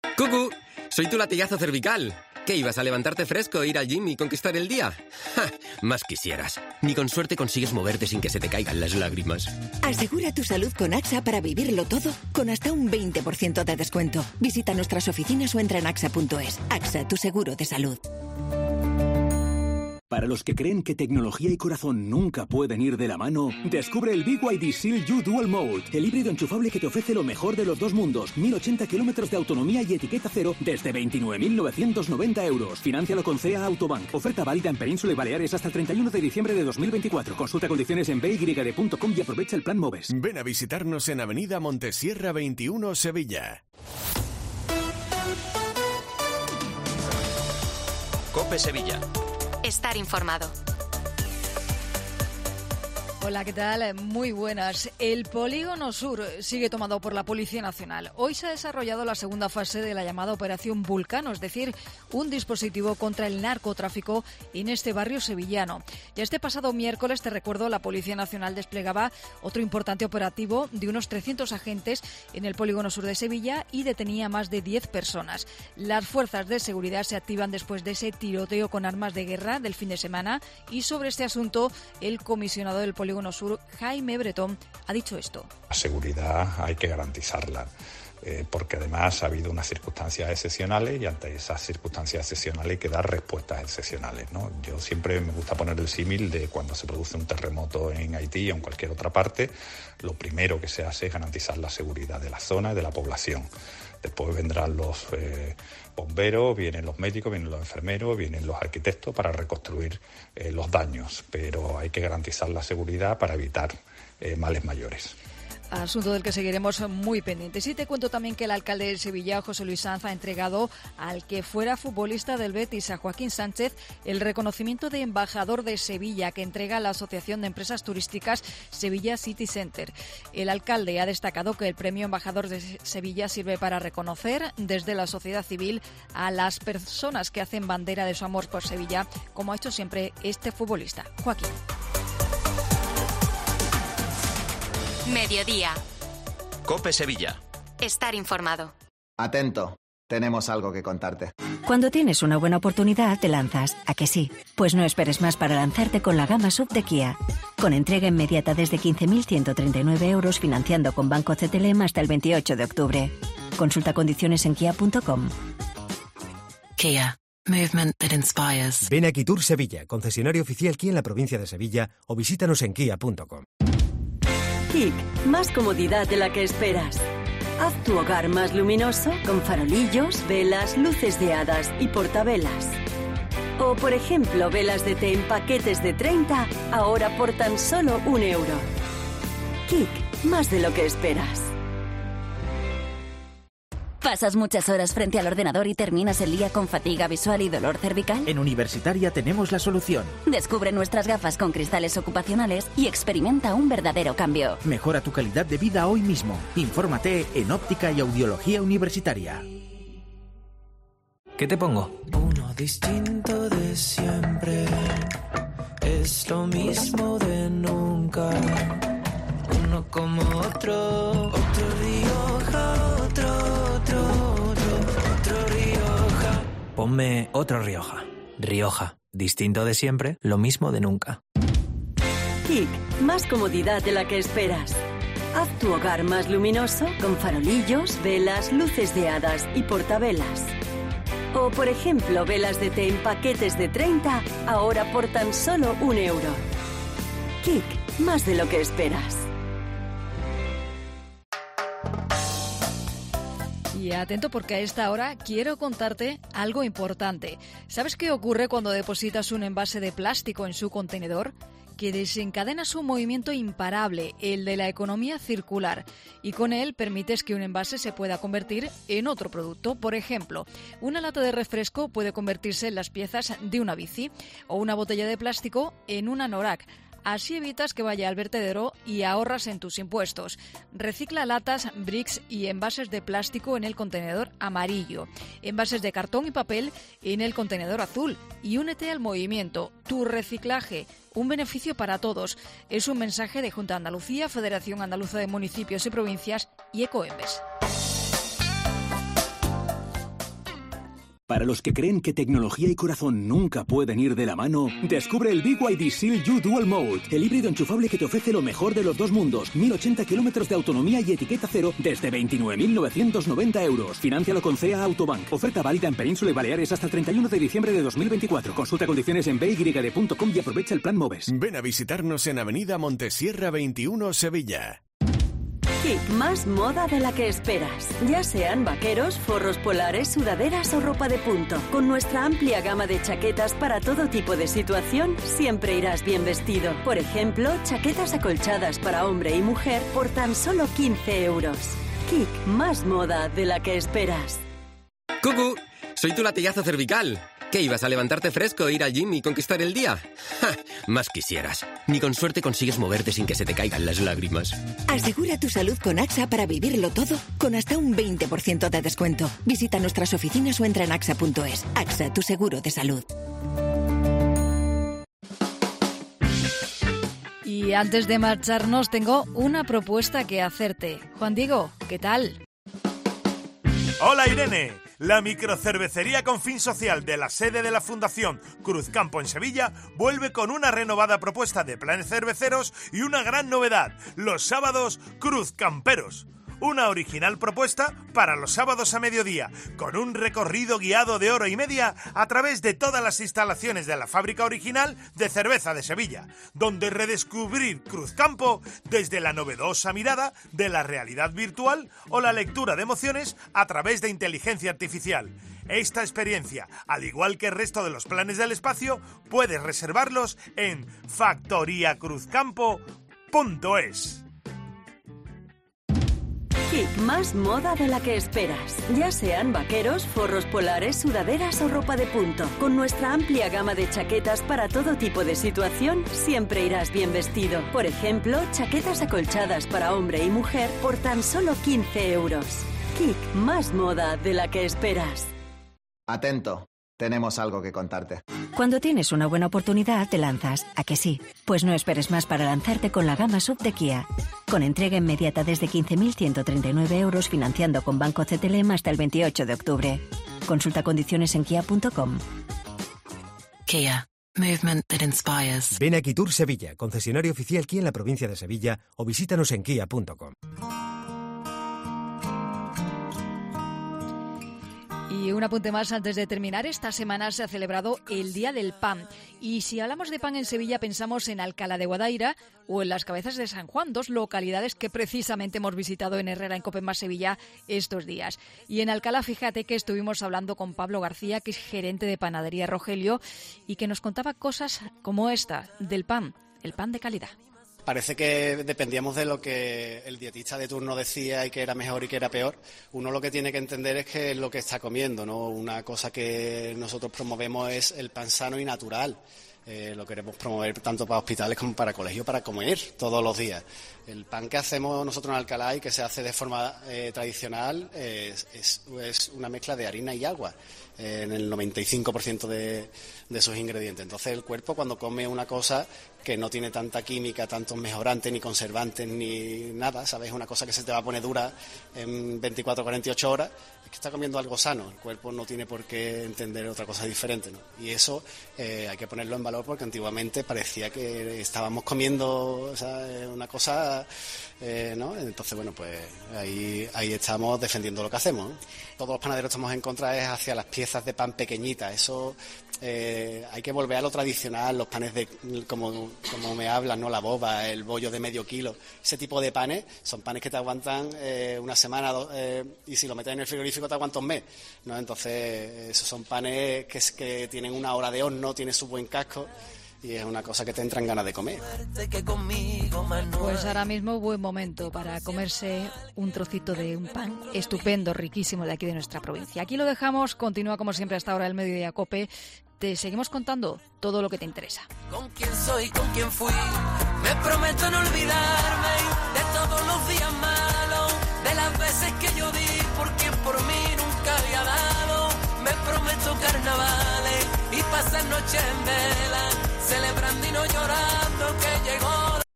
¡Cucú! Soy tu latigazo cervical. ¿Qué, ibas a levantarte fresco, ir al gym y conquistar el día? ¡Ja! Más quisieras. Ni con suerte consigues moverte sin que se te caigan las lágrimas. Asegura tu salud con AXA para vivirlo todo con hasta un 20% de descuento. Visita nuestras oficinas o entra en AXA.es. AXA, tu seguro de salud. Para los que creen que tecnología y corazón nunca pueden ir de la mano, descubre el BYD Seal U Dual Mode, el híbrido enchufable que te ofrece lo mejor de los dos mundos, 1080 kilómetros de autonomía y etiqueta cero desde 29.990 euros. Financialo con CEA Autobank. Oferta válida en Península y Baleares hasta el 31 de diciembre de 2024. Consulta condiciones en byd.com y aprovecha el plan MOVES. Ven a visitarnos en Avenida Montesierra 21, Sevilla. COPE Sevilla. Estar informado. Hola, ¿qué tal? Muy buenas. El Polígono Sur sigue tomado por la Policía Nacional. Hoy se ha desarrollado la segunda fase de la llamada Operación Vulcano, es decir, un dispositivo contra el narcotráfico en este barrio sevillano. Ya este pasado miércoles, te recuerdo, la Policía Nacional desplegaba otro importante operativo de unos 300 agentes en el Polígono Sur de Sevilla y detenía a más de 10 personas. Las fuerzas de seguridad se activan después de ese tiroteo con armas de guerra del fin de semana y sobre este asunto el comisionado del Polígono Sur, Jaime Bretón, ha dicho esto. La seguridad hay que garantizarla, porque además ha habido unas circunstancias excepcionales y ante esas circunstancias excepcionales hay que dar respuestas excepcionales, ¿no? Yo siempre me gusta poner el símil de cuando se produce un terremoto en Haití o en cualquier otra parte, lo primero que se hace es garantizar la seguridad de la zona y de la población. Después vendrán los bomberos, vienen los médicos, vienen los enfermeros, vienen los arquitectos para reconstruir los daños, pero hay que garantizar la seguridad para evitar males mayores. Asunto del que seguiremos muy pendientes. Y te cuento también que el alcalde de Sevilla, José Luis Sanz, ha entregado al que fuera futbolista del Betis, a Joaquín Sánchez, el reconocimiento de embajador de Sevilla que entrega la Asociación de Empresas Turísticas Sevilla City Center. El alcalde ha destacado que el premio embajador de Sevilla sirve para reconocer desde la sociedad civil a las personas que hacen bandera de su amor por Sevilla, como ha hecho siempre este futbolista. Joaquín. Mediodía. COPE Sevilla. Estar informado. Atento, tenemos algo que contarte. Cuando tienes una buena oportunidad, te lanzas. ¿A que sí? Pues no esperes más para lanzarte con la gama SUV de Kia. Con entrega inmediata desde 15.139 euros, financiando con Banco CTLM hasta el 28 de octubre. Consulta condiciones en kia.com. Kia. Movement that inspires. Ven a Quitur Sevilla, concesionario oficial Kia en la provincia de Sevilla, o visítanos en kia.com. KIK, más comodidad de la que esperas. Haz tu hogar más luminoso con farolillos, velas, luces de hadas y portavelas. O, por ejemplo, velas de té en paquetes de 30, ahora por tan solo €1. KIK, más de lo que esperas. ¿Pasas muchas horas frente al ordenador y terminas el día con fatiga visual y dolor cervical? En Universitaria tenemos la solución. Descubre nuestras gafas con cristales ocupacionales y experimenta un verdadero cambio. Mejora tu calidad de vida hoy mismo. Infórmate en Óptica y Audiología Universitaria. ¿Qué te pongo? Uno distinto de siempre. Es lo mismo de nunca. Uno como otro. Otro Rioja, otro Rioja. Ponme otro Rioja. Rioja, distinto de siempre, lo mismo de nunca. KIK, más comodidad de la que esperas. Haz tu hogar más luminoso con farolillos, velas, luces de hadas y portavelas. O, por ejemplo, velas de té en paquetes de 30, ahora por tan solo €1. KIK, más de lo que esperas. Y atento porque a esta hora quiero contarte algo importante. ¿Sabes qué ocurre cuando depositas un envase de plástico en su contenedor? Que desencadenas un movimiento imparable, el de la economía circular, y con él permites que un envase se pueda convertir en otro producto. Por ejemplo, una lata de refresco puede convertirse en las piezas de una bici o una botella de plástico en un anorak. Así evitas que vaya al vertedero y ahorras en tus impuestos. Recicla latas, bricks y envases de plástico en el contenedor amarillo, envases de cartón y papel en el contenedor azul y únete al movimiento. Tu reciclaje, un beneficio para todos. Es un mensaje de Junta de Andalucía, Federación Andaluza de Municipios y Provincias y Ecoembes. Para los que creen que tecnología y corazón nunca pueden ir de la mano, descubre el BYD Seal U Dual Mode, el híbrido enchufable que te ofrece lo mejor de los dos mundos, 1080 kilómetros de autonomía y etiqueta cero desde 29.990 euros. Fináncialo con CA Autobank. Oferta válida en Península y Baleares hasta el 31 de diciembre de 2024. Consulta condiciones en byd.com y aprovecha el plan MOVES. Ven a visitarnos en Avenida Montesierra 21, Sevilla. KIK, más moda de la que esperas. Ya sean vaqueros, forros polares, sudaderas o ropa de punto. Con nuestra amplia gama de chaquetas para todo tipo de situación, siempre irás bien vestido. Por ejemplo, chaquetas acolchadas para hombre y mujer por tan solo 15 euros. KIK, más moda de la que esperas. ¡Cucú! Soy tu latigazo cervical. ¿Qué, ibas a levantarte fresco, ir al gym y conquistar el día? ¡Ja! Más quisieras. Ni con suerte consigues moverte sin que se te caigan las lágrimas. Asegura tu salud con AXA para vivirlo todo con hasta un 20% de descuento. Visita nuestras oficinas o entra en AXA.es. AXA, tu seguro de salud. Y antes de marcharnos, tengo una propuesta que hacerte. Juan Diego, ¿qué tal? Hola, Irene. La microcervecería con fin social de la sede de la Fundación Cruzcampo en Sevilla vuelve con una renovada propuesta de planes cerveceros y una gran novedad, los sábados Cruzcamperos. Una original propuesta para los sábados a mediodía, con un recorrido guiado de hora y media a través de todas las instalaciones de la fábrica original de cerveza de Sevilla, donde redescubrir Cruzcampo desde la novedosa mirada de la realidad virtual o la lectura de emociones a través de inteligencia artificial. Esta experiencia, al igual que el resto de los planes del espacio, puedes reservarlos en factoriacruzcampo.es. KIK, más moda de la que esperas. Ya sean vaqueros, forros polares, sudaderas o ropa de punto. Con nuestra amplia gama de chaquetas para todo tipo de situación, siempre irás bien vestido. Por ejemplo, chaquetas acolchadas para hombre y mujer por tan solo 15 euros. KIK, más moda de la que esperas. Atento, tenemos algo que contarte. Cuando tienes una buena oportunidad, te lanzas. ¿A que sí? Pues no esperes más para lanzarte con la gama SUV de Kia. Con entrega inmediata desde 15.139 euros financiando con Banco CTLM hasta el 28 de octubre. Consulta condiciones en kia.com. Kia. Movement that inspires. Ven a Quitur Sevilla, concesionario oficial Kia en la provincia de Sevilla, o visítanos en kia.com. Y un apunte más antes de terminar. Esta semana se ha celebrado el Día del Pan. Y si hablamos de pan en Sevilla, pensamos en Alcalá de Guadaira o en las Cabezas de San Juan, dos localidades que precisamente hemos visitado en Herrera, en Cope Más Sevilla, estos días. Y en Alcalá, fíjate que estuvimos hablando con Pablo García, que es gerente de Panadería Rogelio, y que nos contaba cosas como esta, del pan, el pan de calidad. Parece que dependíamos de lo que el dietista de turno decía y que era mejor y que era peor. Uno lo que tiene que entender es que es lo que está comiendo, ¿no? Una cosa que nosotros promovemos es el pan sano y natural. Lo queremos promover tanto para hospitales como para colegios, para comer todos los días. El pan que hacemos nosotros en Alcalá y que se hace de forma tradicional es una mezcla de harina y agua, en el 95% de sus ingredientes. Entonces el cuerpo, cuando come una cosa que no tiene tanta química, tantos mejorantes, ni conservantes, ni nada, ¿sabes? Una cosa que se te va a poner dura en 24 o 48 horas, es que está comiendo algo sano. El cuerpo no tiene por qué entender otra cosa diferente, ¿no? Y eso hay que ponerlo en valor, porque antiguamente parecía que estábamos comiendo, o sea, una cosa, ¿no? Entonces, bueno, pues ahí estamos defendiendo lo que hacemos, ¿no? Todos los panaderos estamos en contra es hacia las piezas de pan pequeñitas. Eso hay que volver a lo tradicional, los panes de como me hablan, ¿no? La boba, el bollo de medio kilo. Ese tipo de panes son panes que te aguantan una semana, y si lo metes en el frigorífico te aguanta un mes, ¿no? Entonces esos son panes que tienen una hora de horno, tienen su buen casco, y es una cosa que te entran ganas de comer. Pues ahora mismo buen momento para comerse un trocito de un pan estupendo, riquísimo, de aquí de nuestra provincia. Aquí lo dejamos, continúa como siempre hasta ahora el Mediodía Cope. Te seguimos contando todo lo que te interesa. Con quién soy, con quién fui, me prometo no olvidarme de todos los días malos, de las veces que yo di por quien por mí nunca había dado. Me prometo carnavales y pasar noches en vela, celebrando y no llorando que llegó